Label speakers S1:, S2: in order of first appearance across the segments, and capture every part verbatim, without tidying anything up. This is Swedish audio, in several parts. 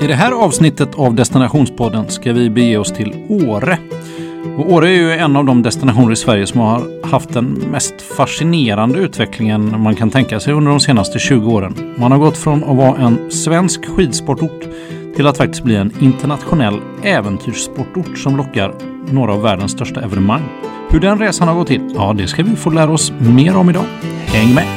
S1: I det här avsnittet av Destinationspodden ska vi bege oss till Åre. Och Åre är ju en av de destinationer i Sverige som har haft den mest fascinerande utvecklingen man kan tänka sig under de senaste tjugo åren. Man har gått från att vara en svensk skidsportort till att faktiskt bli en internationell äventyrssportort som lockar några av världens största evenemang. Hur den resan har gått till, ja det ska vi få lära oss mer om idag. Häng med!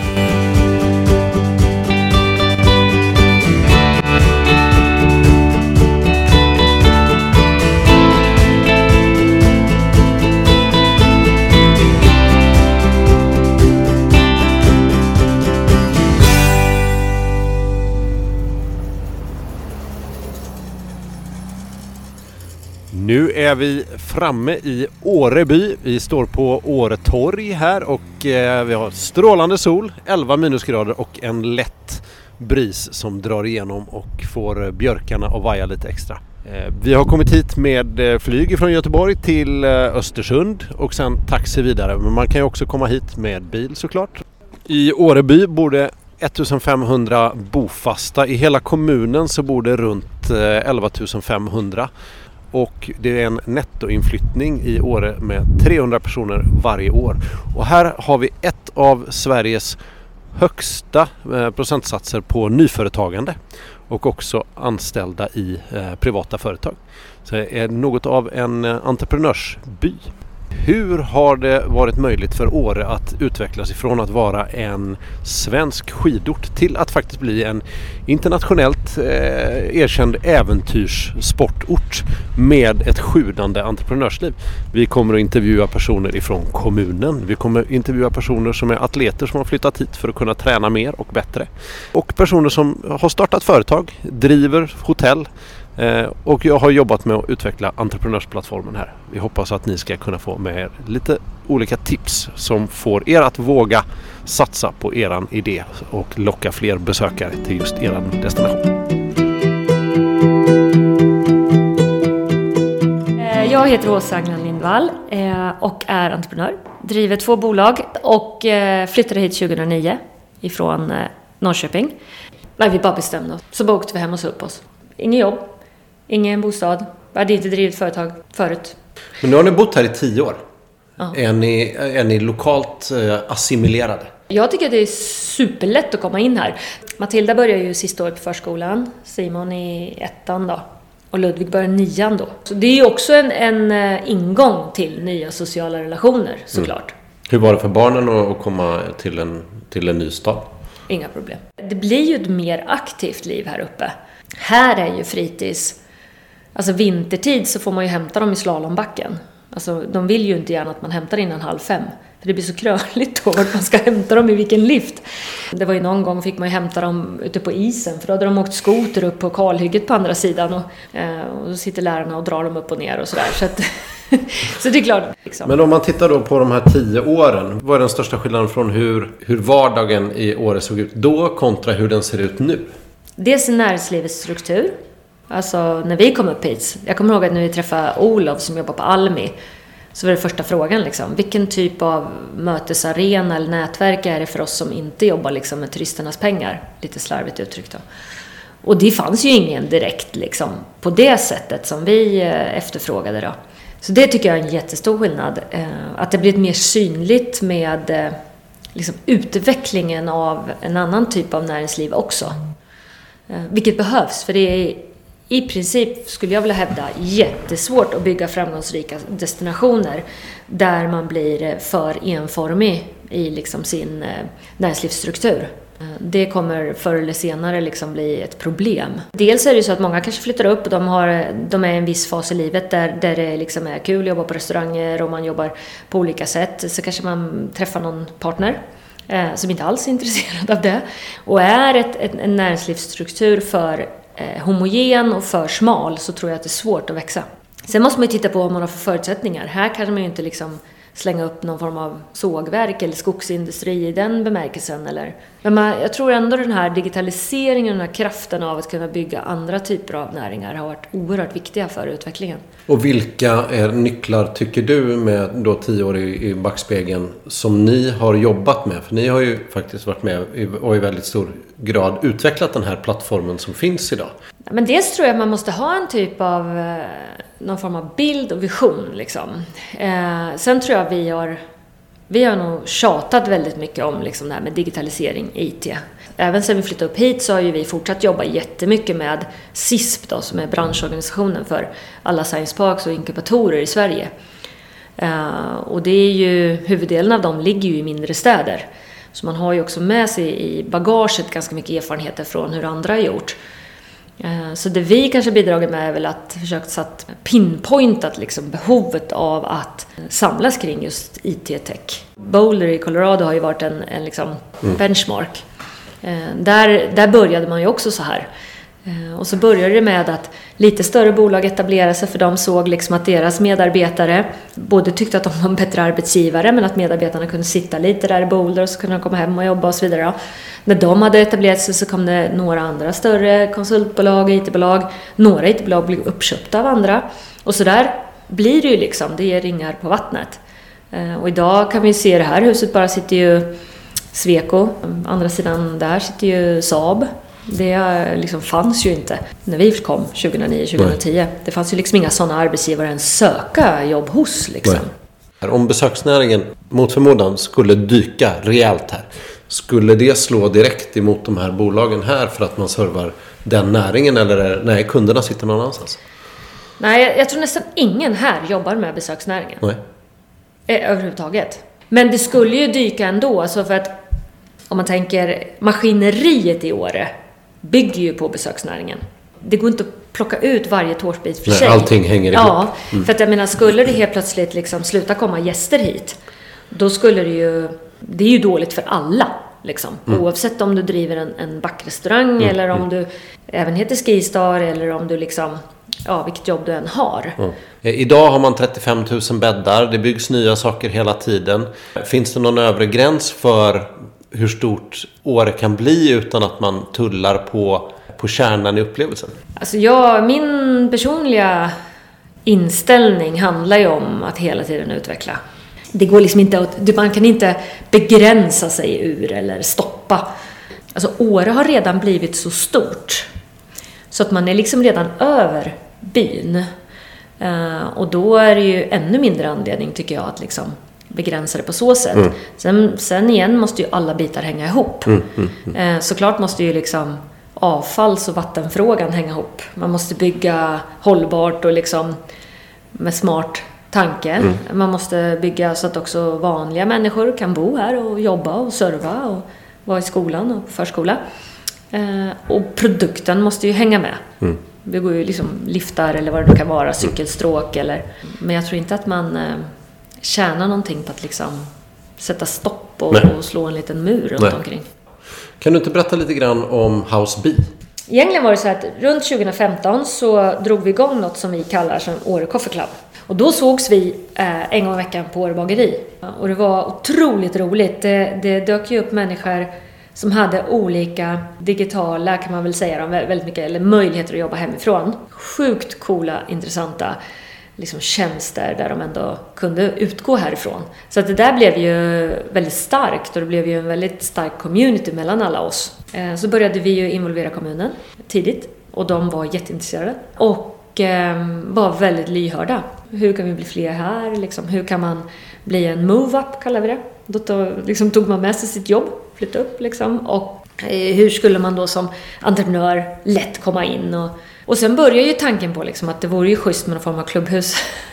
S2: Nu är vi framme i Åreby. Vi står på Åretorg här och eh, vi har strålande sol, elva minusgrader och en lätt bris som drar igenom och får björkarna att vaja lite extra. Eh, vi har kommit hit med flyg från Göteborg till eh, Östersund och sen taxi vidare. Men man kan ju också komma hit med bil såklart. I Åreby bor det elvafemhundra bofasta. I hela kommunen så bor det runt eh, elvafemhundra. Och det är en nettoinflyttning i Åre med trehundra personer varje år. Och här har vi ett av Sveriges högsta procentsatser på nyföretagande och också anställda i privata företag. Så det är något av en entreprenörsby. Hur har det varit möjligt för Åre att utvecklas ifrån att vara en svensk skidort till att faktiskt bli en internationellt eh, erkänd äventyrssportort med ett sjudande entreprenörsliv? Vi kommer att intervjua personer ifrån kommunen. Vi kommer att intervjua personer som är atleter som har flyttat hit för att kunna träna mer och bättre. Och personer som har startat företag, driver hotell. Och jag har jobbat med att utveckla entreprenörsplattformen här. Vi hoppas att ni ska kunna få med er lite olika tips som får er att våga satsa på eran idé och locka fler besökare till just eran destination.
S3: Jag heter Åsa Agnan Lindvall och är entreprenör. Driver två bolag och flyttade hit tjugohundranio ifrån Norrköping. Nej, vi bara bestämde oss. Så åkte vi hem och så upp oss. Ingen jobb. Ingen bostad. Jag hade inte drivit företag förut.
S2: Men nu har ni bott här i tio år.
S3: Ja.
S2: Är ni, är ni lokalt eh, assimilerade?
S3: Jag tycker att det är superlätt att komma in här. Matilda börjar ju sista året på förskolan. Simon i ettan då. Och Ludvig börjar nian då. Så det är ju också en, en ingång till nya sociala relationer såklart. Mm.
S2: Hur var det för barnen att komma till en, till en ny stad?
S3: Inga problem. Det blir ju ett mer aktivt liv här uppe. Här är ju fritids, alltså vintertid så får man ju hämta dem i slalombacken. Alltså de vill ju inte gärna att man hämtar innan halv fem. För det blir så kröligt då att man ska hämta dem i vilken lift. Det var ju någon gång fick man ju hämta dem ute på isen. För då hade de åkt skoter upp på kalhygget på andra sidan. Och, eh, och då sitter lärarna och drar dem upp och ner och sådär. Så, att, så det är klart. Liksom.
S2: Men om man tittar då på de här tio åren. Vad är den största skillnaden från hur, hur vardagen i Åre såg ut då kontra hur den ser ut nu?
S3: Dels är näringslivets struktur. Alltså när vi kom upp hit. Jag kommer ihåg att när vi träffade Olof som jobbar på Almi. Så var det första frågan liksom. Vilken typ av mötesarena eller nätverk är det för oss som inte jobbar liksom, med turisternas pengar? Lite slarvigt uttryckt då. Och det fanns ju ingen direkt liksom, på det sättet som vi efterfrågade då. Så det tycker jag är en jättestor skillnad. Att det blir mer synligt med liksom, utvecklingen av en annan typ av näringsliv också. Vilket behövs, för det är i princip, skulle jag vilja hävda, jättesvårt att bygga framgångsrika destinationer där man blir för enformig i liksom sin näringslivsstruktur. Det kommer förr eller senare liksom bli ett problem. Dels är det så att många kanske flyttar upp och de, har, de är i en viss fas i livet där, där det liksom är kul att jobba på restauranger och man jobbar på olika sätt. Så kanske man träffar någon partner som inte alls är intresserad av det. Och är ett, ett, en näringslivsstruktur för eh, homogen och för smal så tror jag att det är svårt att växa. Sen måste man ju titta på vad man har för förutsättningar. Här kan man ju inte liksom slänga upp någon form av sågverk eller skogsindustri i den bemärkelsen. Eller. Men man, jag tror ändå den här digitaliseringen och den här kraften av att kunna bygga andra typer av näringar har varit oerhört viktiga för utvecklingen.
S2: Och vilka är nycklar tycker du med då tio år i, i backspegeln som ni har jobbat med? För ni har ju faktiskt varit med och i väldigt stor grad utvecklat den här plattformen som finns idag.
S3: Men dels tror jag att man måste ha en typ av eh, någon form av bild och vision liksom. Eh, sen tror jag vi har vi har nog tjatat väldigt mycket om liksom det här med digitalisering, I T. Även sen vi flyttade upp hit så har ju vi fortsatt jobba jättemycket med S I S P då, som är branschorganisationen för alla science parks och inkubatorer i Sverige. Uh, och det är ju, huvuddelen av dem ligger ju i mindre städer. Så man har ju också med sig i bagaget ganska mycket erfarenheter från hur andra har gjort. Uh, så det vi kanske bidragit med är väl att försöka satt pinpointat liksom behovet av att samlas kring just I T-tech. Boulder i Colorado har ju varit en, en liksom mm. benchmark. Uh, där, där började man ju också så här. Och så började det med att lite större bolag etablerade sig, för de såg liksom att deras medarbetare både tyckte att de var en bättre arbetsgivare, men att medarbetarna kunde sitta lite där i Boulder och så kunde de komma hem och jobba och så vidare. När de hade etablerat sig så kom det några andra större konsultbolag, I T-bolag. Några I T-bolag blev uppköpta av andra. Och så där blir det ju liksom, det är ringar på vattnet. Och idag kan vi se det här huset, bara sitter ju Sweco. Andra sidan där sitter ju Saab. Det liksom fanns ju inte när vi kom tjugohundranio tjugohundratio. Det fanns ju liksom inga sådana arbetsgivare än söka jobb hos liksom.
S2: Nej. Om besöksnäringen mot förmodan skulle dyka rejält här, skulle det slå direkt emot de här bolagen här för att man servar den näringen, eller är, nej, kunderna sitter någon annanstans?
S3: Nej, jag, jag tror nästan ingen här jobbar med besöksnäringen.
S2: Nej.
S3: Överhuvudtaget. Men det skulle ju dyka ändå, alltså för att om man tänker maskineriet i Åre bygger ju på besöksnäringen. Det går inte att plocka ut varje tårsbit för
S2: Nej,
S3: sig.
S2: Allting hänger ihop.
S3: Ja, mm. för att jag menar, skulle det helt plötsligt liksom sluta komma gäster hit, då skulle det ju, det är ju dåligt för alla liksom. Mm. Oavsett om du driver en, en backrestaurang mm. eller om du även heter Skistar, eller om du liksom, ja, vilket jobb du än har.
S2: Mm. Idag har man trettiofem tusen bäddar. Det byggs nya saker hela tiden. Finns det någon övre gräns för hur stort Åre kan bli utan att man tullar på, på kärnan i upplevelsen?
S3: Alltså jag, min personliga inställning handlar ju om att hela tiden utveckla. Det går liksom inte att, man kan inte begränsa sig ur eller stoppa. Alltså Åre har redan blivit så stort så att man är liksom redan över byn. Uh, och då är det ju ännu mindre anledning, tycker jag, att liksom begränsa det på så sätt. Mm. Sen, sen igen måste ju alla bitar hänga ihop. Mm, mm, mm. Uh, såklart måste ju liksom avfalls- och vattenfrågan hänga ihop. Man måste bygga hållbart och liksom med smart tanke. Mm. Man måste bygga så att också vanliga människor kan bo här och jobba och serva och vara i skolan och förskola. Uh, och produkten måste ju hänga med. Mm. Det går ju liksom liftar eller vad det kan vara, cykelstråk eller... Men jag tror inte att man eh, tjänar någonting på att liksom sätta stopp och, och slå en liten mur runt Nej. omkring.
S2: Kan du inte berätta lite grann om House B?
S3: Egentligen var det så att runt tjugohundrafemton så drog vi igång något som vi kallar som Åre Coffee Club. Och då sågs vi eh, en gång i veckan på Åre bageri. Och det var otroligt roligt. Det, det dök ju upp människor som hade olika digitala, kan man väl säga, väldigt mycket, eller möjligheter att jobba hemifrån. Sjukt coola, intressanta liksom tjänster där de ändå kunde utgå härifrån. Så att det där blev ju väldigt starkt, och det blev ju en väldigt stark community mellan alla oss. Så började vi ju involvera kommunen tidigt, och de var jätteintresserade och eh, var väldigt lyhörda. Hur kan vi bli fler här? Liksom, hur kan man bli en move-up, kallar vi det. Då tog, liksom, tog man med sig sitt jobb, flytta upp liksom, och eh, hur skulle man då som entreprenör lätt komma in, och, och sen börjar ju tanken på liksom, att det vore ju schysst med någon form av klubbhus.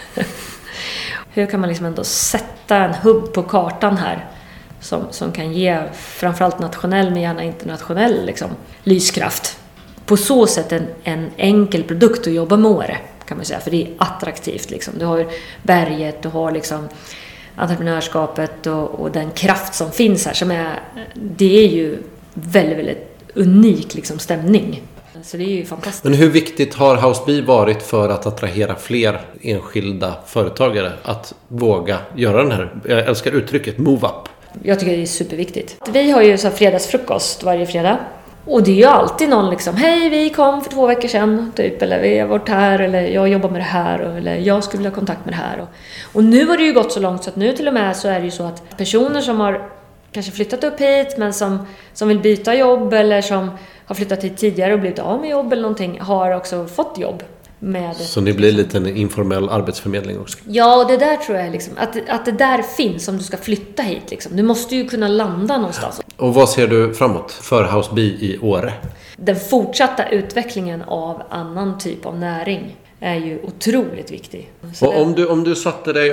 S3: Hur kan man liksom ändå sätta en hubb på kartan här som, som kan ge framförallt nationell men gärna internationell liksom, lyskraft. På så sätt en, en enkel produkt att jobba med Åre, kan man säga, för det är attraktivt liksom. Du har berget, du har liksom entreprenörskapet och, och den kraft som finns här, som är, det är ju väldigt, väldigt unik liksom, stämning. Så det är ju fantastiskt.
S2: Men hur viktigt har House B varit för att attrahera fler enskilda företagare att våga göra den här, jag älskar uttrycket, move up?
S3: Jag tycker det är superviktigt. Vi har ju så här fredagsfrukost varje fredag. Och det är ju alltid någon liksom, hej, vi kom för två veckor sedan typ, eller vi har varit här, eller jag jobbar med det här, eller jag skulle vilja ha kontakt med det här. Och, och nu har det ju gått så långt så att nu till och med så är det ju så att personer som har kanske flyttat upp hit men som, som vill byta jobb, eller som har flyttat hit tidigare och blivit av med jobb eller någonting har också fått jobb. Med,
S2: så det blir lite en informell arbetsförmedling också?
S3: Ja, och det där tror jag liksom, att, att det där finns om du ska flytta hit liksom. Du måste ju kunna landa någonstans.
S2: Och vad ser du framåt för Houseby i Åre?
S3: Den fortsatta utvecklingen av annan typ av näring är ju otroligt viktig. Så
S2: och
S3: det...
S2: om, du, om du satte dig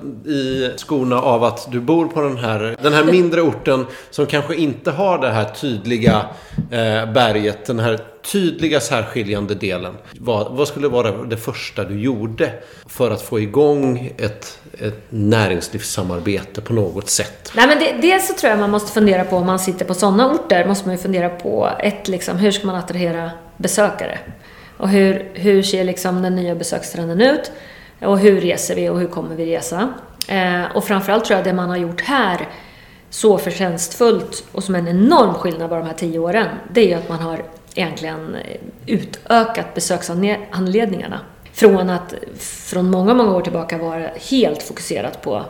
S2: i skorna av att du bor på den här, den här mindre orten som kanske inte har det här tydliga eh, berget, den här tydliga särskiljande delen. Vad, vad skulle vara det första du gjorde för att få igång ett, ett näringslivssamarbete på något sätt?
S3: Nej, men det, dels så tror jag man måste fundera på, om man sitter på sådana orter måste man ju fundera på ett, liksom, hur ska man attrahera besökare? Och hur, hur ser liksom den nya besökstrenden ut? Och hur reser vi och hur kommer vi resa? Eh, och framförallt tror jag det man har gjort här så förtjänstfullt och som en enorm skillnad bara de här tio åren, det är ju att man har egentligen utökat besöksanledningarna. Från att från många, många år tillbaka vara helt fokuserat på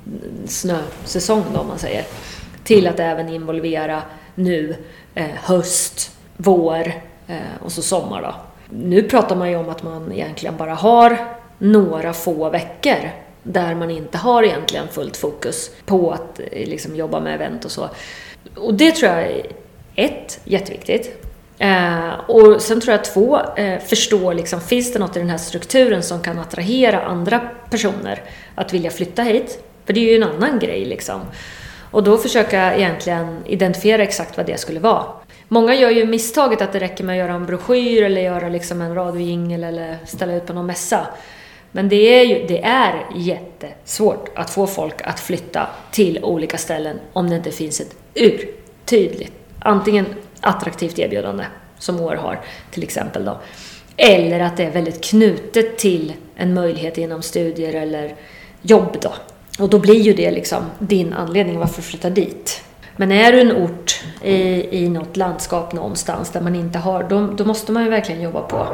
S3: snösäsong då, om man säger, till att även involvera nu eh, höst, vår eh, och så sommar då. Nu pratar man ju om att man egentligen bara har några få veckor där man inte har egentligen fullt fokus på att liksom jobba med event och så. Och det tror jag är ett, jätteviktigt. Eh, och sen tror jag två, eh, förstå liksom, finns det något i den här strukturen som kan attrahera andra personer att vilja flytta hit? För det är ju en annan grej liksom. Och då försöka egentligen identifiera exakt vad det skulle vara. Många gör ju misstaget att det räcker med att göra en broschyr eller göra liksom en radiojingel eller ställa ut på någon mässa. Men det är ju det är jättesvårt att få folk att flytta till olika ställen om det inte finns ett urtydligt, antingen attraktivt erbjudande som Åre har till exempel då, eller att det är väldigt knutet till en möjlighet inom studier eller jobb då. Och då blir ju det liksom din anledning varför flytta dit. Men är du en ort i, i något landskap någonstans där man inte har, då, då måste man ju verkligen jobba på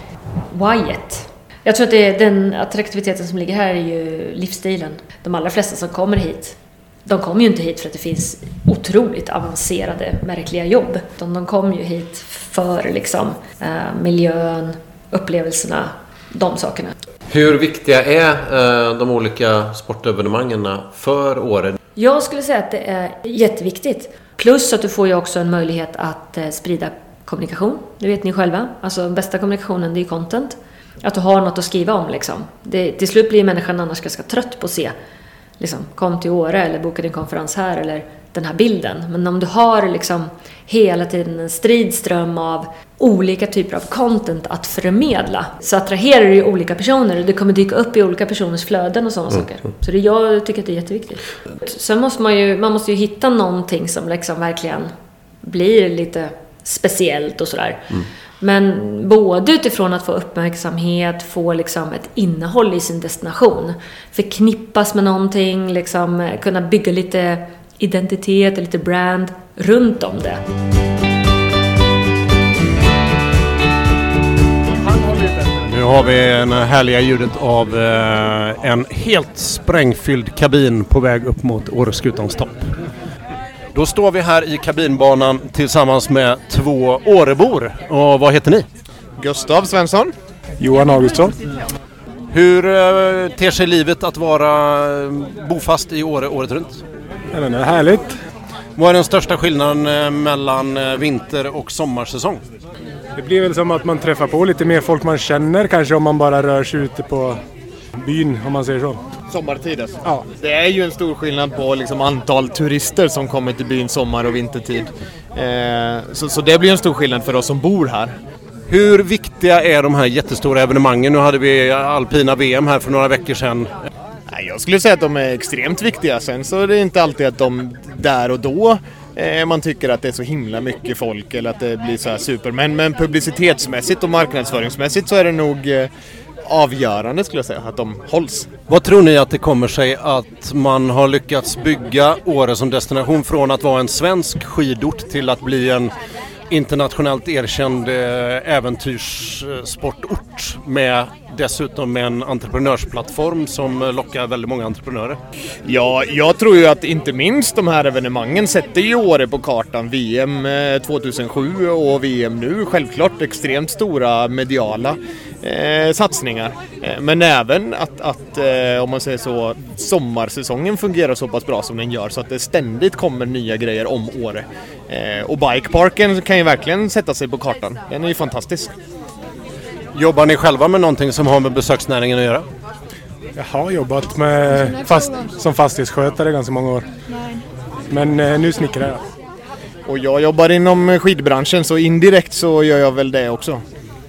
S3: whyet. Jag tror att det är den attraktiviteten som ligger här är ju livsstilen. De allra flesta som kommer hit, de kommer ju inte hit för att det finns otroligt avancerade, märkliga jobb. Utan de kommer ju hit för liksom, eh, miljön, upplevelserna, de sakerna.
S2: Hur viktiga är eh, de olika sportevenemangen för Åre?
S3: Jag skulle säga att det är jätteviktigt. Plus att du får ju också en möjlighet att eh, sprida kommunikation. Det vet ni själva. Alltså bästa kommunikationen, det är content. Att du har något att skriva om liksom. Det, till slut blir människan annars ganska trött på att se. Liksom, kom till Åre eller boka din konferens här eller den här bilden. Men om du har liksom hela tiden en stridström av olika typer av content att förmedla, så attraherar du ju olika personer och det kommer dyka upp i olika personers flöden och sådana mm. saker. Så det, jag tycker att det är jätteviktigt. Sen måste man ju, man måste ju hitta någonting som liksom verkligen blir lite speciellt och sådär. Mm. Men både utifrån att få uppmärksamhet, få liksom ett innehåll i sin destination, förknippas med någonting, liksom kunna bygga lite identitet och lite brand runt om det.
S2: Nu har vi en härliga ljudet av en helt sprängfylld kabin på väg upp mot Åreskutans topp. Då står vi här i kabinbanan tillsammans med två Årebor. Och vad heter ni?
S4: Gustav Svensson.
S5: Johan Augustsson.
S2: Hur uh, ter sig livet att vara bofast i Åre året runt?
S5: Ja, det är härligt.
S2: Vad är den största skillnaden mellan vinter- och sommarsäsong?
S5: Det blir väl som att man träffar på lite mer folk man känner, kanske om man bara rör sig ute på byn, om man säger så.
S4: Sommartid alltså.
S5: Ja.
S4: Det är ju en stor skillnad på liksom antal turister som kommer till byn sommar- och vintertid. Eh, så, så det blir en stor skillnad för oss som bor här.
S2: Hur viktiga är de här jättestora evenemangen? Nu hade vi alpina V M här för några veckor sedan.
S4: Jag skulle säga att de är extremt viktiga. Sen så är det inte alltid att de där och då eh, man tycker att det är så himla mycket folk eller att det blir så här super. Men, men publicitetsmässigt och marknadsföringsmässigt så är det nog eh, avgörande skulle jag säga att de hålls.
S2: Vad tror ni att det kommer sig att man har lyckats bygga Åre som destination från att vara en svensk skidort till att bli en internationellt erkänd äventyrssportort med dessutom med en entreprenörsplattform som lockar väldigt många entreprenörer.
S4: Ja, jag tror ju att inte minst de här evenemangen sätter ju Åre på kartan. V M tjugohundrasju och V M nu, självklart extremt stora mediala eh, satsningar. Eh, men även att, att eh, om man säger så, sommarsäsongen fungerar så pass bra som den gör så att det ständigt kommer nya grejer om Åre. Eh, och bikeparken kan ju verkligen sätta sig på kartan. Den är ju fantastisk.
S2: Jobbar ni själva med någonting som har med besöksnäringen att göra?
S5: Jag har jobbat med fast, som fastighetsskötare ganska många år. Men eh, nu snickrar jag.
S4: Och jag jobbar inom skidbranschen så indirekt så gör jag väl det också.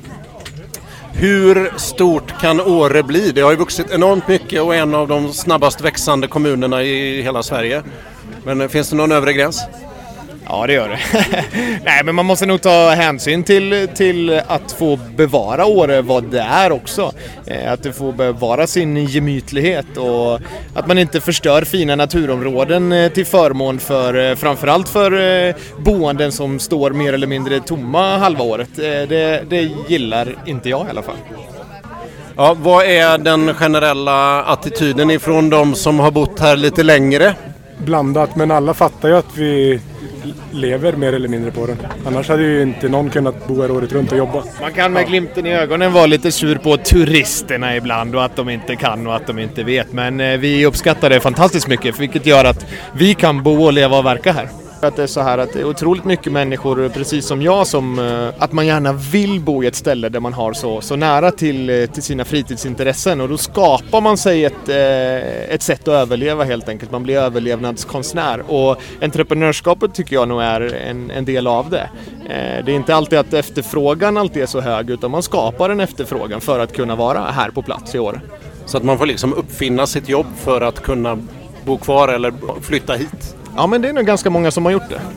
S2: Hur stort kan Åre bli? Det har ju vuxit enormt mycket och är en av de snabbast växande kommunerna i hela Sverige. Men finns det någon övre gräns?
S4: Ja, det gör det. Nej, men man måste nog ta hänsyn till, till att få bevara Åre vad det är också. Att det får bevara sin gemytlighet och att man inte förstör fina naturområden till förmån för framförallt för boenden som står mer eller mindre tomma halva året. Det, det gillar inte jag i alla fall.
S2: Ja, vad är den generella attityden ifrån de som har bott här lite längre?
S5: Blandat, men alla fattar ju att vi lever mer eller mindre på den. Annars hade ju inte någon kunnat bo här året runt och jobba.
S4: Man kan med glimten i ögonen vara lite sur på turisterna ibland och att de inte kan och att de inte vet. Men vi uppskattar det fantastiskt mycket, vilket gör att vi kan bo och leva och verka här. Att det är så här att det är otroligt mycket människor, precis som jag, som att man gärna vill bo i ett ställe där man har så, så nära till, till sina fritidsintressen, och då skapar man sig ett, ett sätt att överleva helt enkelt. Man blir överlevnadskonstnär, och entreprenörskapet tycker jag nog är en, en del av det. Det är inte alltid att efterfrågan alltid är så hög, utan man skapar en efterfrågan för att kunna vara här på plats i år.
S2: Så att man får liksom uppfinna sitt jobb för att kunna bo kvar eller flytta hit.
S4: Ja, men det är nog ganska många som har gjort det.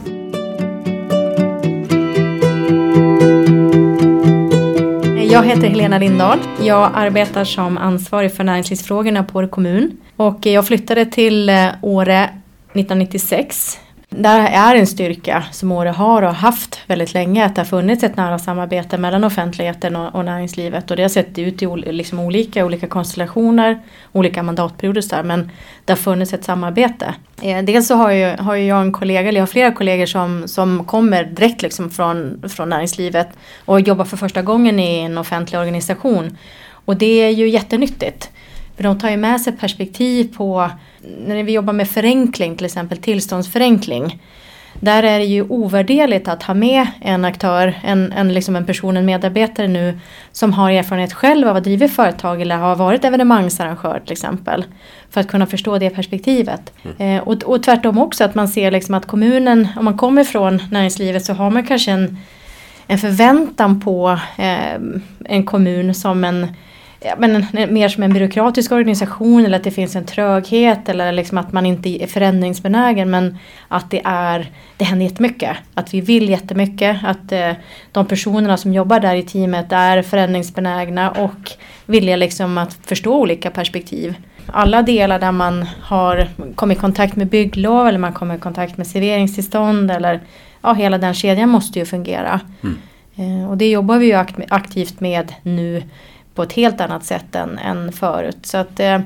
S6: Jag heter Helena Lindahl. Jag arbetar som ansvarig för näringslivsfrågorna på Åre kommun. Och jag flyttade till Åre nittonhundranittiosex. Där är en styrka som Åre har och haft väldigt länge, att det har funnits ett nära samarbete mellan offentligheten och, och näringslivet. Och det har sett ut i liksom olika, olika konstellationer, olika mandatperioder där, men det har funnits ett samarbete. Eh, dels så har, ju, har ju jag en kollega, eller jag har flera kollegor som, som kommer direkt liksom från, från näringslivet och jobbar för första gången i en offentlig organisation. Och det är ju jättenyttigt. För de tar ju med sig perspektiv på, när vi jobbar med förenkling, till exempel tillståndsförenkling. Där är det ju ovärderligt att ha med en aktör, en, en, liksom en person, en medarbetare nu som har erfarenhet själv av att driva företag eller har varit evenemangsarrangör till exempel. För att kunna förstå det perspektivet. Mm. Eh, och, och tvärtom också att man ser liksom att kommunen, om man kommer från näringslivet så har man kanske en, en förväntan på eh, en kommun som en Ja, men mer som en byråkratisk organisation, eller att det finns en tröghet, eller liksom att man inte är förändringsbenägen, men att det är det händer jättemycket, att vi vill jättemycket, att eh, de personerna som jobbar där i teamet är förändringsbenägna och vilja liksom att förstå olika perspektiv. Alla delar där man har kommit i kontakt med bygglov, eller man kommer i kontakt med serveringstillstånd, eller ja, hela den kedjan måste ju fungera. Mm. Eh, och det jobbar vi ju akt- aktivt med nu på ett helt annat sätt än, än förut. Så att eh,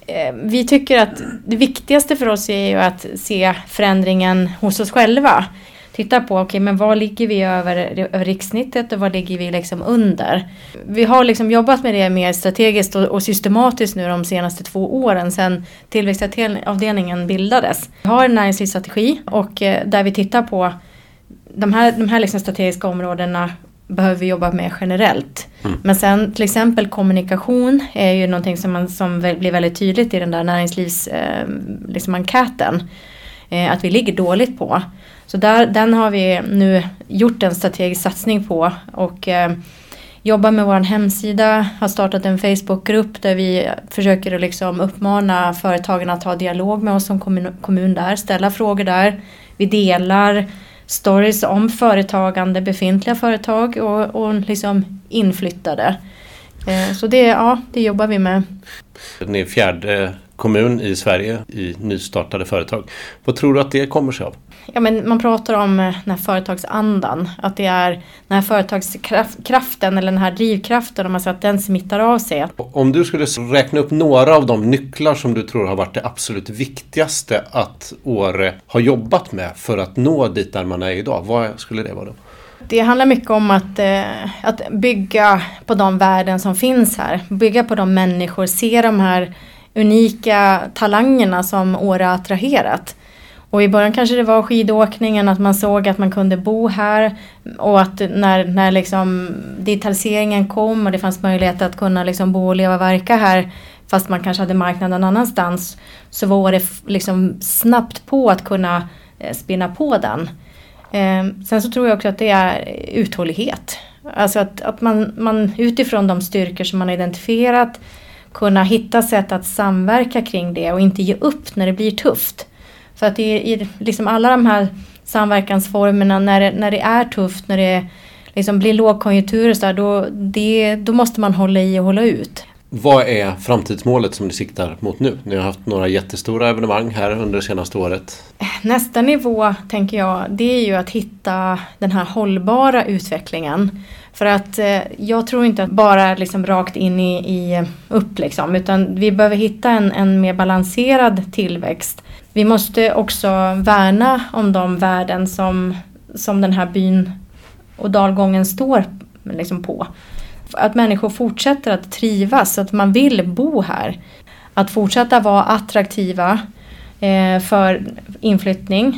S6: vi tycker att det viktigaste för oss är ju att se förändringen hos oss själva. Titta på, okej, okay, men var ligger vi över, över rikssnittet och var ligger vi liksom under? Vi har liksom jobbat med det mer strategiskt och, och systematiskt nu de senaste två åren sedan tillväxtavdelningen bildades. Vi har en näringslivsstrategi och eh, där vi tittar på de här, de här liksom strategiska områdena behöver vi jobba med generellt. Mm. Men sen till exempel kommunikation är ju någonting som, man, som blir väldigt tydligt i den där näringslivs eh, liksom enkäten. Eh, att vi ligger dåligt på. Så där, den har vi nu gjort en strategisk satsning på. Och eh, jobbar med vår hemsida. Har startat en Facebookgrupp där vi försöker liksom uppmana företagen att ha dialog med oss som kommun, kommun där. Ställa frågor där. Vi delar stories om företagande, befintliga företag och, och liksom inflyttade. Eh, så det, ja, det jobbar vi med.
S2: Ni är fjärde kommun i Sverige i nystartade företag. Vad tror du att det kommer sig av?
S6: ja, men man pratar om den här företagsandan. Att det är den här företagskraften eller den här drivkraften, om man säger att den smittar av sig.
S2: Om du skulle räkna upp några av de nycklar som du tror har varit det absolut viktigaste att Åre har jobbat med för att nå dit där man är idag, vad skulle det vara då?
S6: Det handlar mycket om att, eh, att bygga på de värden som finns här. Bygga på de människor, se de här unika talangerna som Åre har attraherat. Och i början kanske det var skidåkningen, att man såg att man kunde bo här. Och att när, när liksom digitaliseringen kom och det fanns möjlighet att kunna liksom bo och leva och verka här, fast man kanske hade marknaden någon annanstans, så var det liksom snabbt på att kunna eh, spinna på den. Eh, sen så tror jag också att det är uthållighet. Alltså att, att man, man utifrån de styrkor som man har identifierat kunna hitta sätt att samverka kring det och inte ge upp när det blir tufft. För att i, i liksom alla de här samverkansformerna, när det, när det är tufft, när det liksom blir lågkonjunktur och så där, då, det, då måste man hålla i och hålla ut.
S2: Vad är framtidsmålet som ni siktar mot nu? Ni har haft några jättestora evenemang här under det senaste året.
S6: Nästa nivå, tänker jag, det är ju att hitta den här hållbara utvecklingen. För att eh, jag tror inte att bara liksom rakt in i, i upp liksom, utan vi behöver hitta en, en mer balanserad tillväxt. Vi måste också värna om de värden som, som den här byn och dalgången står liksom på. Att människor fortsätter att trivas, att man vill bo här. Att fortsätta vara attraktiva eh, för inflyttning.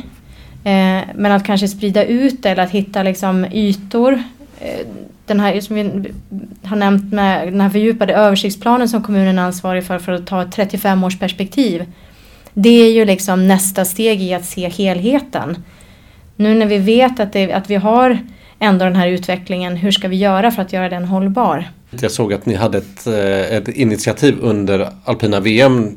S6: Eh, men att kanske sprida ut eller att hitta liksom ytor. Eh, den här som vi har nämnt med den här fördjupade översiktsplanen som kommunen är ansvarig för, för att ta ett trettiofem års perspektiv. Det är ju liksom nästa steg i att se helheten. Nu när vi vet att, det, att vi har ändå den här utvecklingen, hur ska vi göra för att göra den hållbar?
S2: Jag såg att ni hade ett, ett initiativ under Alpina V M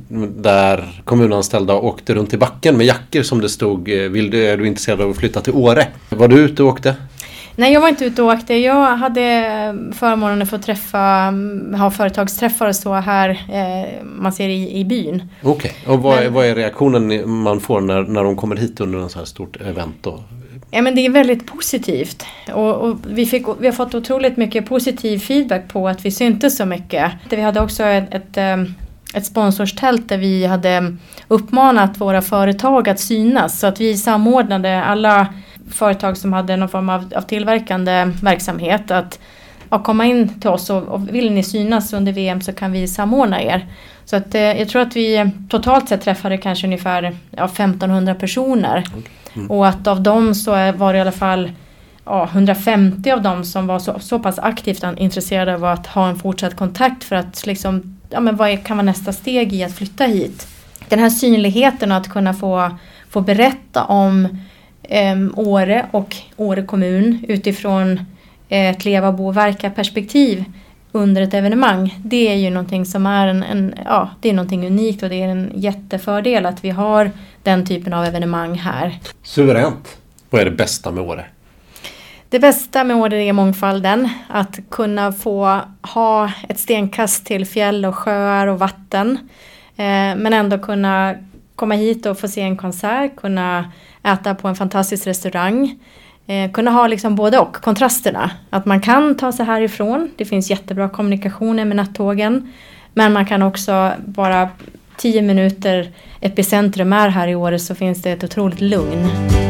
S2: där kommunanställda åkte runt i backen med jackor som det stod, vill du, är du intresserad av att flytta till Åre? Var du ute och åkte?
S6: Nej, jag var inte ute och åkte. Jag hade förmånen att få träffa, ha företagsträffar och så här, eh, man ser i, i byn.
S2: Okej, okay. Och vad, Men, vad är reaktionen man får när, när de kommer hit under en så här stort event då?
S6: Ja, men det är väldigt positivt. Och, och vi, fick, vi har fått otroligt mycket positiv feedback på att vi syntes så mycket. Vi hade också ett, ett, ett sponsorstält där vi hade uppmanat våra företag att synas. Så att vi samordnade alla företag som hade någon form av, av tillverkande verksamhet att ja, komma in till oss och, och vill ni synas under V M så kan vi samordna er. Så att, eh, jag tror att vi totalt sett träffade kanske ungefär ja, femtonhundra personer. Mm. Och att av dem så var det i alla fall ja, hundrafemtio av dem som var så, så pass aktivt intresserade av att ha en fortsatt kontakt för att liksom, ja, men vad kan vara nästa steg i att flytta hit. Den här synligheten och att kunna få, få berätta om eh, Åre och Åre kommun utifrån ett leva, bo och verka perspektiv under ett evenemang. Det är ju någonting som är en, en, ja, det är någonting unikt och det är en jättefördel att vi har den typen av evenemang här.
S2: Suveränt. Vad är det bästa med Åre?
S6: Det bästa med Åre är mångfalden. Att kunna få ha ett stenkast till fjäll och sjöar och vatten. Eh, men ändå kunna komma hit och få se en konsert. Kunna äta på en fantastisk restaurang. Eh, kunna ha liksom både och kontrasterna. Att man kan ta sig härifrån. Det finns jättebra kommunikationer med nattågen. Men man kan också bara tio minuter epicentrum är här i Åre så finns det ett otroligt lugn.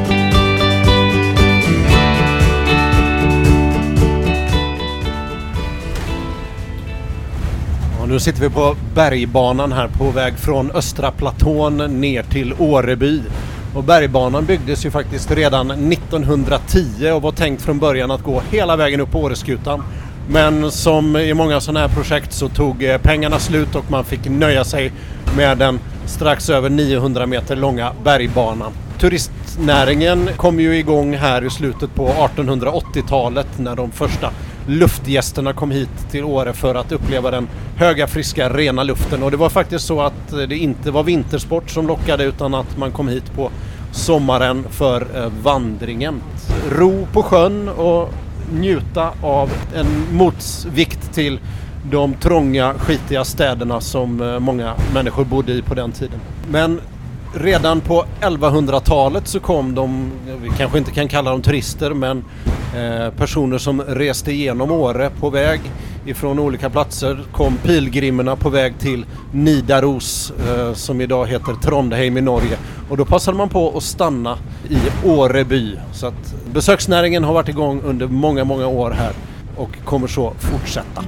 S2: Och nu sitter vi på bergbanan här på väg från Östra platån ner till Åreby. Och bergbanan byggdes ju faktiskt redan nittonhundratio och var tänkt från början att gå hela vägen upp på Åreskutan. Men som i många sådana här projekt så tog pengarna slut och man fick nöja sig med den strax över niohundra meter långa bergbanan. Turistnäringen kom ju igång här i slutet på artonhundraåttiotalet när de första luftgästerna kom hit till Åre för att uppleva den höga, friska, rena luften. Och det var faktiskt så att det inte var vintersport som lockade utan att man kom hit på sommaren för vandringen. Ro på sjön och njuta av en motvikt till de trånga, skitiga städerna som många människor bodde i på den tiden. Men redan på elvahundratalet så kom de, vi kanske inte kan kalla dem turister, men eh, personer som reste igenom Åre på väg ifrån olika platser. Kom pilgrimerna på väg till Nidaros eh, som idag heter Trondheim i Norge. Och då passade man på att stanna i Åreby. Så att besöksnäringen har varit igång under många, många år här och kommer så fortsätta.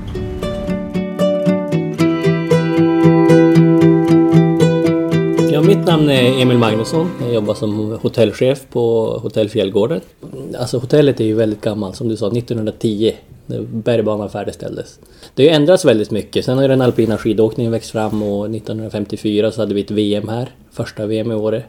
S7: Ja, mitt namn är Emil Magnusson. Jag jobbar som hotellchef på Hotell Fjällgården. Alltså hotellet är ju väldigt gammalt, som du sa, nittonhundratio. När bergbanan färdigställdes. Det har ändrats väldigt mycket. Sen har den alpina skidåkningen växt fram och nittonhundrafemtiofyra så hade vi ett V M här. Första V M i Åre.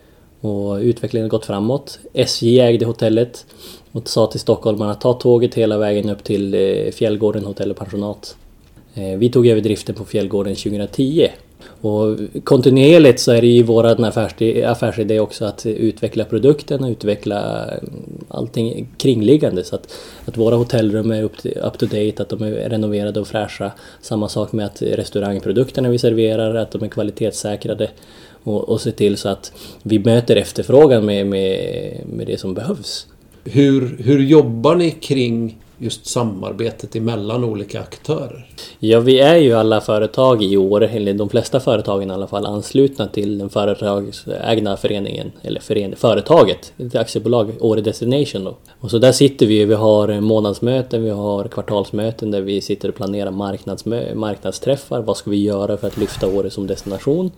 S7: Och utvecklingen har gått framåt. S J ägde hotellet och sa till stockholmarna att ta tåget hela vägen upp till Fjällgården hotell och pensionat. Vi tog över driften på Fjällgården tjugohundratio. Och kontinuerligt så är det ju våran affärsidé också att utveckla produkten och utveckla allting kringliggande så att, att våra hotellrum är up to date, att de är renoverade och fräscha. Samma sak med att restaurangprodukterna vi serverar, att de är kvalitetssäkrade och, och se till så att vi möter efterfrågan med, med, med det som behövs.
S8: Hur, hur jobbar ni kring just samarbetet emellan olika aktörer?
S7: Ja, vi är ju alla företag i Åre, eller de flesta företagen i alla fall, anslutna till den företagsägna föreningen, eller fören- företaget, ett aktiebolag, Åre Destination då. Och så där sitter vi, vi har månadsmöten, vi har kvartalsmöten där vi sitter och planerar marknadsmö- marknadsträffar, vad ska vi göra för att lyfta Åre som destination?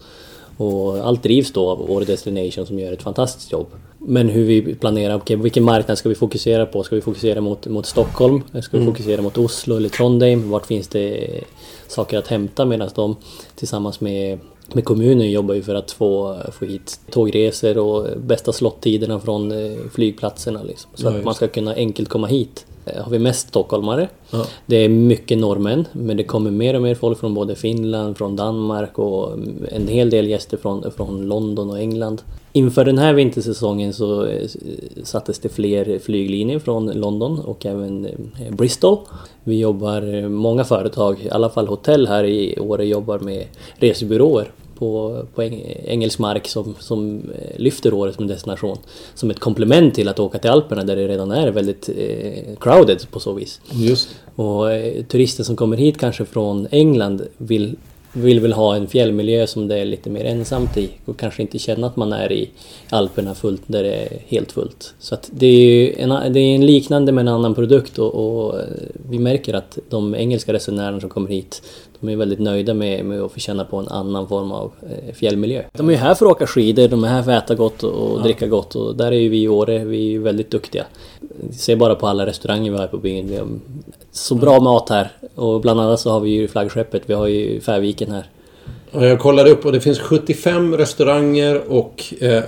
S7: Och allt drivs då av Åre Destination som gör ett fantastiskt jobb. Men hur vi planerar, okay, vilken marknad ska vi fokusera på? Ska vi fokusera mot, mot Stockholm? Ska vi mm. fokusera mot Oslo eller Trondheim? Vart finns det saker att hämta? Medan de tillsammans med, med kommunen jobbar ju för att få, få hit tågresor och bästa slottiderna från flygplatserna. Liksom, så ja, att man ska kunna enkelt komma hit. Har vi mest stockholmare. Ja. Det är mycket norrmän, men det kommer mer och mer folk från både Finland, från Danmark och en hel del gäster från, från London och England. Inför den här vintersäsongen så sattes det fler flyglinjer från London och även Bristol. Vi jobbar, många företag, i alla fall hotell här i Åre jobbar med resebyråer på, på engelsk mark som, som lyfter Åre som en destination. Som ett komplement till att åka till Alperna där det redan är väldigt eh, crowded på så vis.
S8: Just.
S7: Och eh, turister som kommer hit kanske från England vill, vill väl ha en fjällmiljö som det är lite mer ensamt i. Och kanske inte känna att man är i Alperna fullt där det är helt fullt. Så att det är en, det är en liknande med en annan produkt och, och vi märker att de engelska resenärerna som kommer hit, de är väldigt nöjda med, med att få känna på en annan form av eh, fjällmiljö. De är ju här för att åka skidor, de är här för att äta gott och ja. dricka gott. Och där är ju vi i Åre, vi är ju väldigt duktiga. Se bara på alla restauranger vi har på byn. Vi har så bra mat här. Och bland annat så har vi ju flaggskeppet, vi har ju Färviken här.
S8: Jag kollade upp och det finns sjuttiofem restauranger och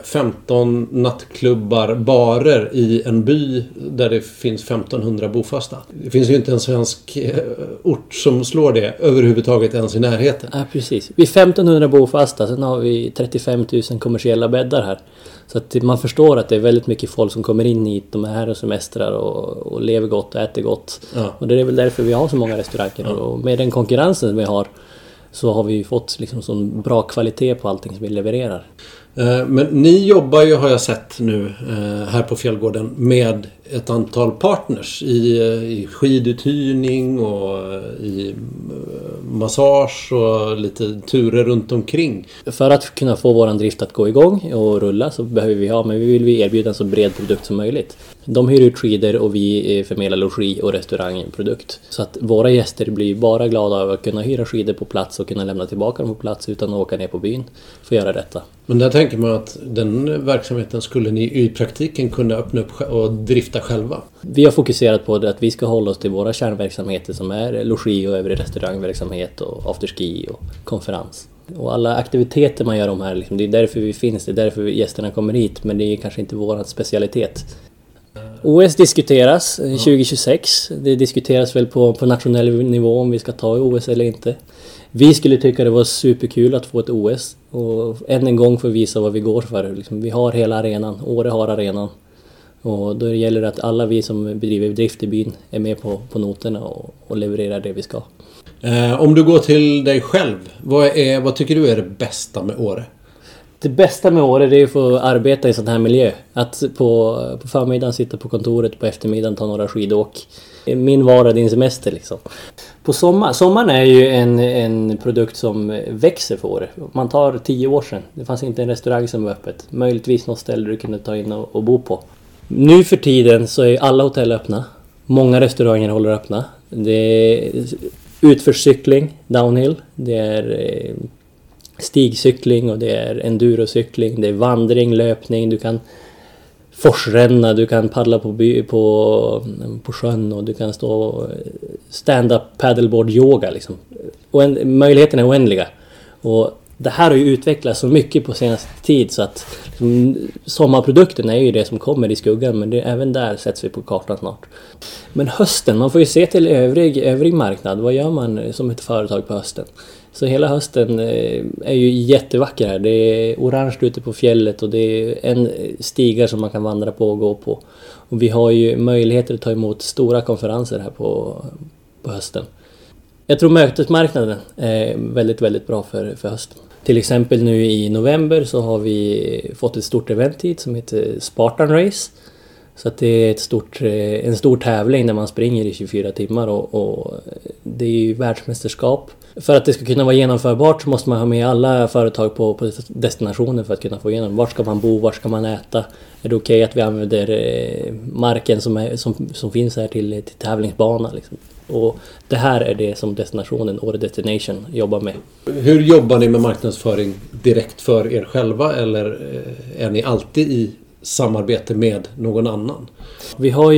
S8: femton nattklubbar, barer i en by där det finns femtonhundra bofasta. Det finns ju inte en svensk ort som slår det överhuvudtaget ens i närheten.
S7: Ja, precis. Vi är femtonhundra bofasta, sen har vi trettiofem tusen kommersiella bäddar här. Så att man förstår att det är väldigt mycket folk som kommer in hit, de är här och semestrar och, och lever gott och äter gott. Ja. Och det är väl därför vi har så många restauranger. Ja. Och med den konkurrensen vi har så har vi fått liksom sån bra kvalitet på allting som vi levererar.
S8: Men ni jobbar ju, har jag sett nu här på Fjällgården, med ett antal partners i, i skiduthyrning och i massage och lite turer runt omkring.
S7: För att kunna få våran drift att gå igång och rulla så behöver vi ha, men vi vill vi erbjuda en så bred produkt som möjligt. De hyr ut skidor och vi förmedlar logi och restaurangprodukt. Så att våra gäster blir bara glada över att kunna hyra skidor på plats och kunna lämna tillbaka dem på plats utan att åka ner på byn för att göra detta.
S8: Men där tänker man att den verksamheten skulle ni i praktiken kunna öppna upp och drifta själva?
S7: Vi har fokuserat på det att vi ska hålla oss till våra kärnverksamheter som är logi och övrig restaurangverksamhet och afterski och konferens. Och alla aktiviteter man gör om här, liksom, det är därför vi finns, det är därför gästerna kommer hit, men det är kanske inte vår specialitet. O S diskuteras tjugo tjugosex. Det diskuteras väl på, på nationell nivå om vi ska ta O S eller inte. Vi skulle tycka det var superkul att få ett O S och än en gång få visa vad vi går för. Liksom, vi har hela arenan, Åre har arenan. Och då gäller det att alla vi som bedriver drift i byn är med på, på noterna och, och levererar det vi ska.
S8: Eh, om du går till dig själv, vad, är, vad tycker du är det bästa med Åre?
S7: Det bästa med Åre är att få arbeta i sån här miljö. Att på, på förmiddagen sitta på kontoret, på eftermiddagen ta några skidåk. Min vardag, din semester liksom. På sommar, sommaren är ju en, en produkt som växer för Åre. Man tar tio år sedan. Det fanns inte en restaurang som var öppet. Möjligtvis något ställe du kunde ta in och, och bo på. Nu för tiden så är alla hotell öppna. Många restauranger håller öppna. Det är utförscykling, downhill. Det är stigcykling och det är endurocykling. Det är vandring, löpning. Du kan forsränna, du kan paddla på, by, på, på sjön och du kan stå stand-up paddleboard yoga liksom. Och en, möjligheterna är oändliga. Och det här har ju utvecklats så mycket på senaste tid så att liksom, sommarprodukten är ju det som kommer i skuggan, men det, även där sätts vi på kartan snart. Men hösten, man får ju se till övrig, övrig marknad. Vad gör man som ett företag på hösten? Så hela hösten är ju jättevacker här. Det är orange ute på fjället och det är en stigar som man kan vandra på och gå på. Och vi har ju möjligheter att ta emot stora konferenser här på, på hösten. Jag tror mötesmarknaden är väldigt, väldigt bra för, för hösten. Till exempel nu i november så har vi fått ett stort event hit som heter Spartan Race. Så att det är ett stort, en stor tävling där man springer i tjugofyra timmar och, och det är ju världsmästerskap. För att det ska kunna vara genomförbart så måste man ha med alla företag på, på destinationen för att kunna få igenom. Var ska man bo, var ska man äta? Är det okej att vi använder marken som, är, som, som finns här till, till tävlingsbana? Liksom? Och det här är det som destinationen Åre Destination jobbar med.
S8: Hur jobbar ni med marknadsföring direkt för er själva eller är ni alltid i samarbete med någon annan?
S7: Vi har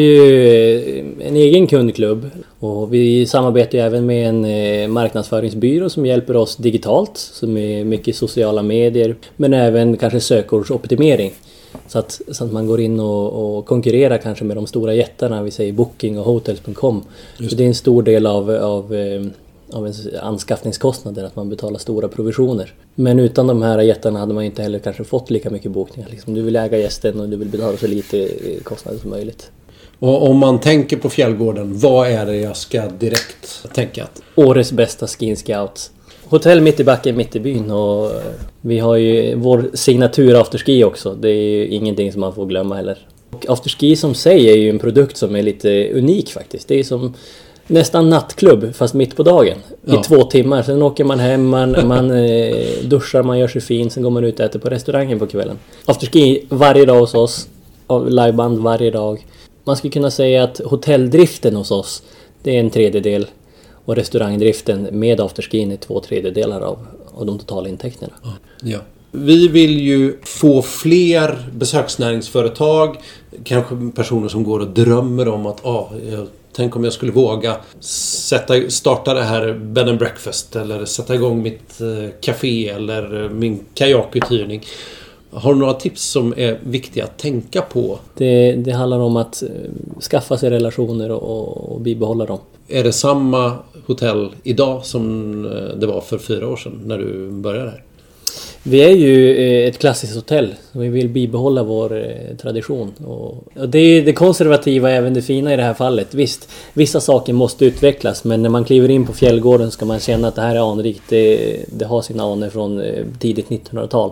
S7: ju en egen kundklubb och vi samarbetar ju även med en marknadsföringsbyrå som hjälper oss digitalt, som är mycket sociala medier, men även kanske sökordsoptimering. Så att, så att man går in och, och konkurrerar kanske med de stora jättarna, vi säger Booking och Hotels punkt com. Så det är en stor del av, av, av en anskaffningskostnader att man betalar stora provisioner. Men utan de här jättarna hade man inte heller kanske fått lika mycket bokningar. Liksom, du vill äga gästen och du vill betala så lite kostnader som möjligt.
S8: Och om man tänker på Fjällgården, vad är det jag ska direkt tänka?
S7: Årets bästa ski scout. Hotell mitt i backen, mitt i byn, och vi har ju vår signatur afterski också. Det är ju ingenting som man får glömma heller. Och afterski som sig är ju en produkt som är lite unik faktiskt. Det är som nästan nattklubb fast mitt på dagen. Ja. I två timmar. Sen åker man hem, man, man eh, duschar, man gör sig fin. Sen går man ut och äter på restaurangen på kvällen. Afterski varje dag hos oss. Liveband varje dag. Man skulle kunna säga att hotelldriften hos oss, det är en tredjedel. Och restaurangdriften med afterskin är två tredjedelar av, av de totala intäkterna.
S8: Ja. Vi vill ju få fler besöksnäringsföretag, kanske personer som går och drömmer om att ah, jag, tänk om jag skulle våga sätta, starta det här bed and breakfast eller sätta igång mitt eh, café eller min kajakuthyrning. Har du några tips som är viktiga att tänka på?
S7: Det, det handlar om att skaffa sig relationer och, och bibehålla dem.
S8: Är det samma hotell idag som det var för fyra år sedan när du började här?
S7: Vi är ju ett klassiskt hotell. Vi vill bibehålla vår tradition. Och det är det konservativa, även det fina i det här fallet. Visst, vissa saker måste utvecklas. Men när man kliver in på Fjällgården ska man känna att det här är anrikt. Det, det har sina anor från tidigt nittonhundratal.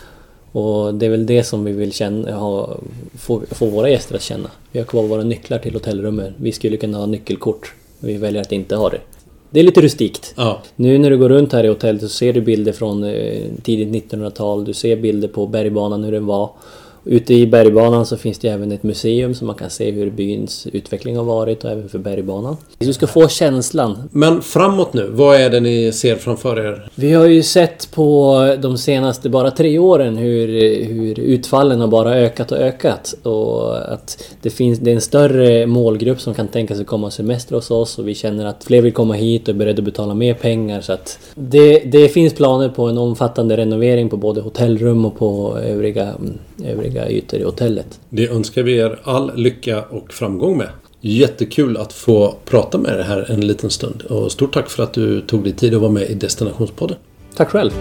S7: Och det är väl det som vi vill känna, ha, få, få våra gäster att känna. Vi har kvar våra nycklar till hotellrummet. Vi skulle kunna ha nyckelkort. Vi väljer att inte ha det. Det är lite rustikt. Ja. Nu när du går runt här i hotellet så ser du bilder från eh, tidigt nittonhundratal. Du ser bilder på bergbanan, hur den var. Ute i bergbanan så finns det även ett museum så man kan se hur byns utveckling har varit och även för bergbanan. Du ska få känslan.
S8: Men framåt nu, vad är det ni ser framför er?
S7: Vi har ju sett på de senaste bara tre åren hur, hur utfallen har bara ökat och ökat. Och att det finns det är en större målgrupp som kan tänka sig komma semester hos oss. Och vi känner att fler vill komma hit och är beredda att betala mer pengar. Så att det, det finns planer på en omfattande renovering på både hotellrum och på övriga övriga ytor i hotellet.
S8: Det önskar vi er all lycka och framgång med. Jättekul att få prata med er här en liten stund. Och stort tack för att du tog dig tid att vara med i Destinationspodden.
S7: Tack själv.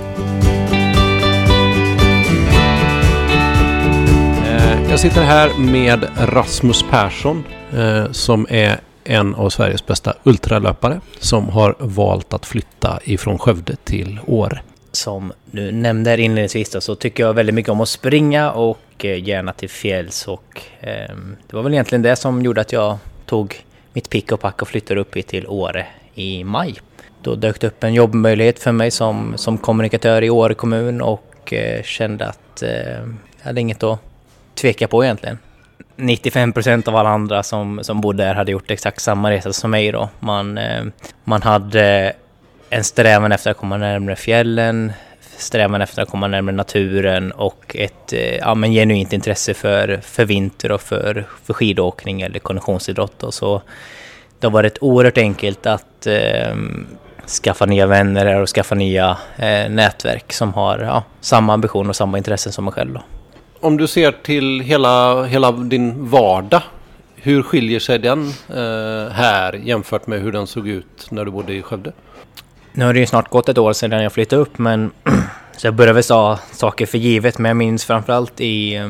S2: Jag sitter här med Rasmus Persson som är en av Sveriges bästa ultralöpare som har valt att flytta ifrån Skövde till Åre.
S9: som du nämnde inledningsvis då, så tycker jag väldigt mycket om att springa och eh, gärna till fjälls. Och, eh, det var väl egentligen det som gjorde att jag tog mitt pick och pack och flyttade upp hit till Åre i maj. Då dök det upp en jobbmöjlighet för mig som, som kommunikatör i Åre kommun och eh, kände att eh, jag hade inget att tveka på egentligen. nittiofem procent av alla andra som, som bodde där hade gjort exakt samma resa som mig då. Man, eh, man hade en strävan efter att komma närmare fjällen, strävan efter att komma närmare naturen och ett eh, ja, men genuint intresse för, för vinter och för, för skidåkning eller konditionsidrott. Och så då var det ett oerhört enkelt att eh, skaffa nya vänner och skaffa nya eh, nätverk som har ja, samma ambition och samma intressen som mig själv då.
S8: Om du ser till hela, hela din vardag, hur skiljer sig den eh, här jämfört med hur den såg ut när du bodde i Skövde?
S9: Nu har det ju snart gått ett år sedan jag flyttade upp, men så jag började väl ta saker för givet. Men jag minns framförallt i,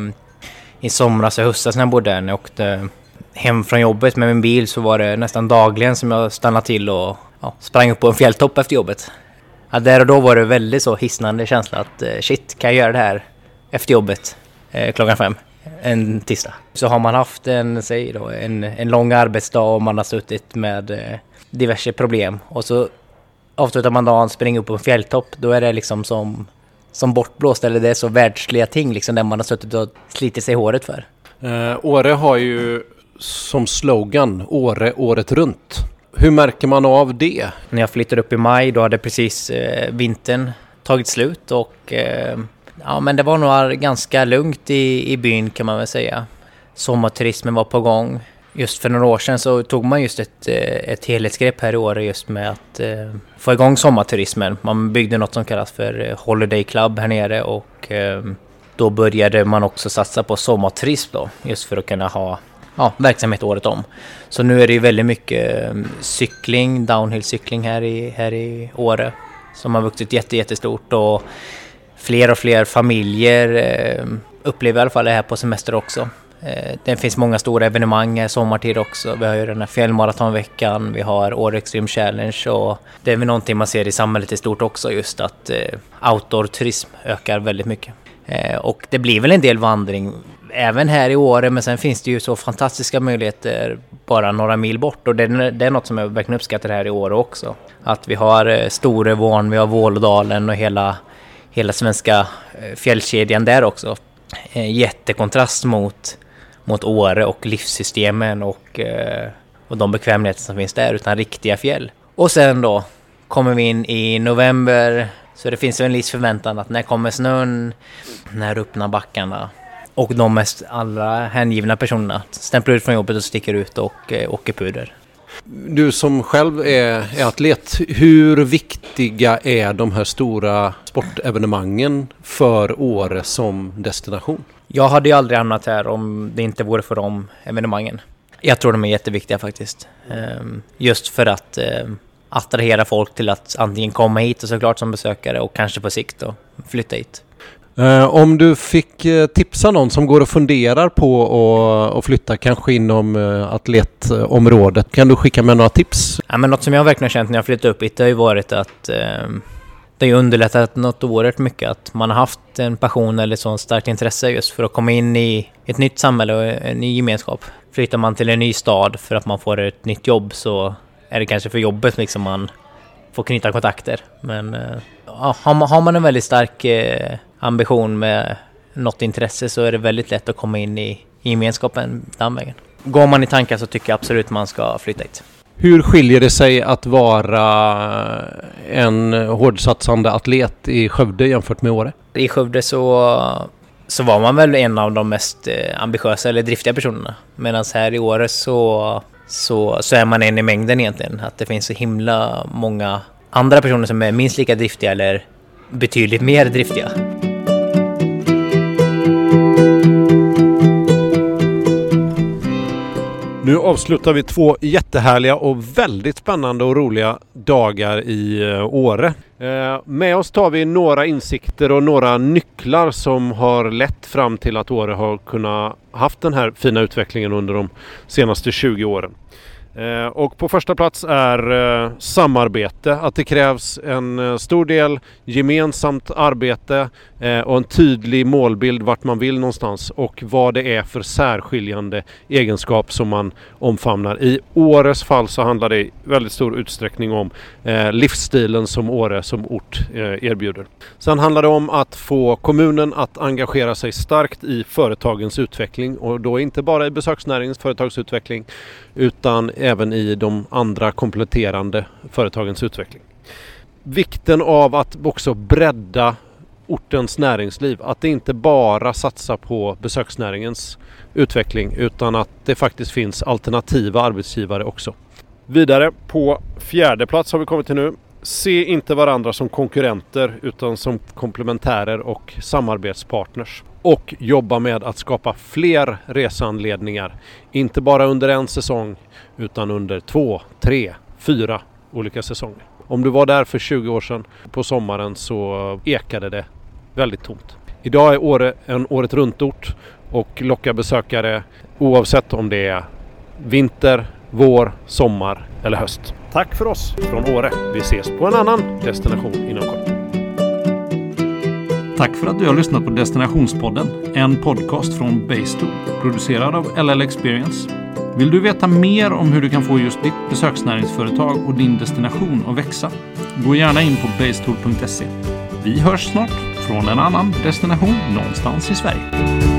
S9: i somras och höstas när jag bodde där. När jag åkte hem från jobbet med min bil så var det nästan dagligen som jag stannade till och ja, sprang upp på en fjälltopp efter jobbet. Ja, där och då var det väldigt så hisnande känsla att shit, kan jag göra det här efter jobbet eh, klockan fem en tisdag. Så har man haft en, säg då, en, en lång arbetsdag och man har suttit med eh, diverse problem och så avslutar man dagen, springer upp på en fjälltopp, då är det liksom som, som bortblåst, eller det är så världsliga ting liksom, där man har suttit och slitit sig i håret för.
S8: Eh, Åre har ju som slogan Åre året runt. Hur märker man av det?
S9: När jag flyttade upp i maj, då hade precis eh, vintern tagit slut och eh, ja, men det var nog ganska lugnt i, i byn kan man väl säga. Sommarturismen var på gång. Just för några år sedan så tog man just ett, ett helhetsgrepp här i Åre just med att eh, få igång sommarturismen. Man byggde något som kallas för Holiday Club här nere och eh, då började man också satsa på sommarturism då, just för att kunna ha ja, verksamhet året om. Så nu är det ju väldigt mycket cykling, downhill-cykling här i, här i Åre som har vuxit jätte, jättestort och fler och fler familjer eh, upplever i alla fall det här på semester också. Det finns många stora evenemang här sommartid också. Vi har ju den här fjällmaratonveckan, vi har Åre Extreme Challenge och det är väl någonting man ser i samhället i stort också, just att eh, outdoor-turism ökar väldigt mycket. Eh, och det blir väl en del vandring även här i Åre, men sen finns det ju så fantastiska möjligheter bara några mil bort och det är, det är något som jag verkligen uppskattar här i Åre också. Att vi har eh, Storevån, vi har Vålådalen och hela, hela svenska eh, fjällkedjan där också. Eh, jättekontrast mot mot Åre och livssystemen och, eh, och de bekvämligheter som finns där, utan riktiga fjäll. Och sen då kommer vi in i november, så det finns en viss förväntan att när kommer snön, när öppnar backarna. Och de mest allra hängivna personerna stämplar ut från jobbet och sticker ut och eh, åker puder.
S8: Du som själv är, är atlet, hur viktiga är de här stora sportevenemangen för Åre som destination?
S9: Jag hade ju aldrig hamnat här om det inte vore för de evenemangen. Jag tror de är jätteviktiga faktiskt. Just för att attrahera folk till att antingen komma hit och såklart som besökare och kanske på sikt då flytta hit.
S8: Om du fick tipsa någon som går och funderar på att flytta kanske inom atletområdet, kan du skicka med några tips?
S9: Ja, men något som jag verkligen känt när jag flyttade upp hit har ju varit att det har underlättat något oerhört mycket att man har haft en passion eller så starkt intresse just för att komma in i ett nytt samhälle och en ny gemenskap. Flyttar man till en ny stad för att man får ett nytt jobb så är det kanske för jobbet liksom man får knyta kontakter. Men ja, har, man, har man en väldigt stark eh, ambition med något intresse så är det väldigt lätt att komma in i, i gemenskapen den vägen. Går man i tankar så tycker jag absolut man ska flytta hit.
S8: Hur skiljer det sig att vara en hårdsatsande atlet i Skövde jämfört med Åre?
S9: I Skövde så, så var man väl en av de mest ambitiösa eller driftiga personerna. Medan här i Åre så, så, så är man en i mängden egentligen. Att det finns så himla många andra personer som är minst lika driftiga eller betydligt mer driftiga.
S2: Nu avslutar vi två jättehärliga och väldigt spännande och roliga dagar i Åre. Eh, med oss tar vi några insikter och några nycklar som har lett fram till att Åre har kunnat haft den här fina utvecklingen under de senaste tjugo åren. Eh, och på första plats är eh, samarbete. Att det krävs en eh, stor del gemensamt arbete eh, och en tydlig målbild vart man vill någonstans och vad det är för särskiljande egenskap som man omfamnar. I Åres fall så handlar det i väldigt stor utsträckning om eh, livsstilen som Åre som ort eh, erbjuder. Sen handlar det om att få kommunen att engagera sig starkt i företagens utveckling och då inte bara i besöksnäringens företagsutveckling utan även i de andra kompletterande företagens utveckling. Vikten av att också bredda ortens näringsliv. Att det inte bara satsar på besöksnäringens utveckling utan att det faktiskt finns alternativa arbetsgivare också. Vidare på fjärde plats har vi kommit till nu. Se inte varandra som konkurrenter utan som komplementärer och samarbetspartners. Och jobba med att skapa fler resanledningar. Inte bara under en säsong utan under två, tre, fyra olika säsonger. Om du var där för tjugo år sedan på sommaren så ekade det väldigt tomt. Idag är Åre en året runt-ort och lockar besökare oavsett om det är vinter, vår, sommar eller höst. Tack för oss från Åre. Vi ses på en annan destination inom kort.
S1: Tack för att du har lyssnat på Destinationspodden, en podcast från Basetour, producerad av L L Experience. Vill du veta mer om hur du kan få just ditt besöksnäringsföretag och din destination att växa? Gå gärna in på basetour punkt se. Vi hörs snart från en annan destination någonstans i Sverige.